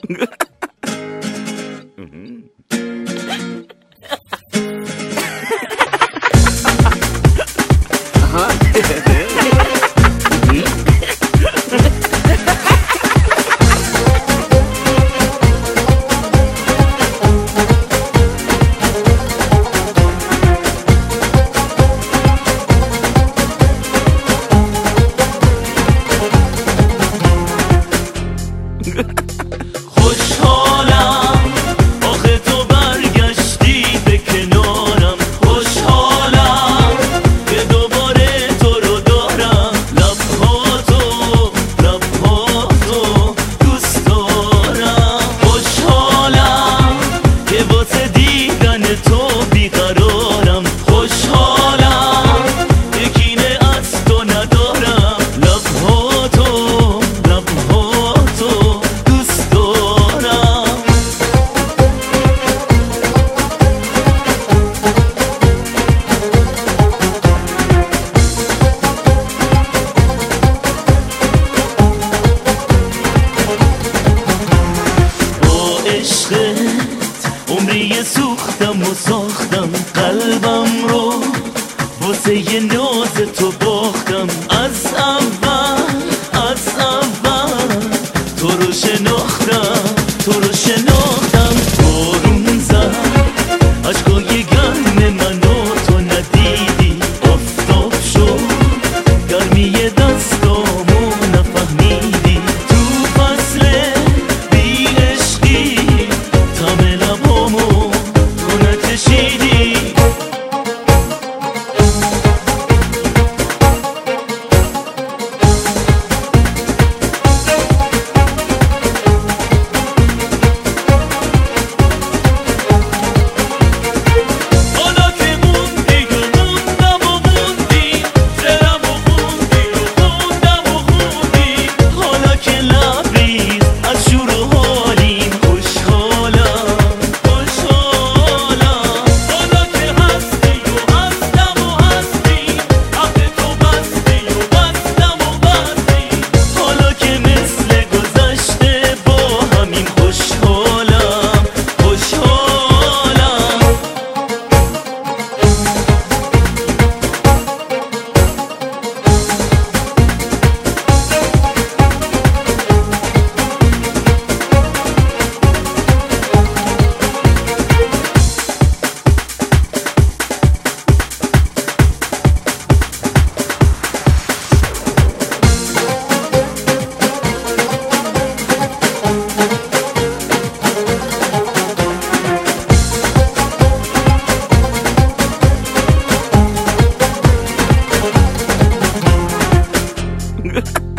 خوشحالم آخه تو برگشتی به کنارم، خوشحالم که دوباره تو رو دارم، لبهاتو دوست دارم. خوشحالم که واسه دیدن تو بیقرارم، خوشحالم که کینه از تو ندارم، لبهاتو دوست دارم. با عشقت عمری سوختم و ساختم، قلبم رو واسه یه ناز تو باختم. از اول تو رو شناختم، بارون زد عشقای گرم منو تو ندیدی، آفتاب شد گرمی دستامو نفهمیدی، تو فصل بی عشقی طعم لبامو تو نچشیدی. Ha ha ha.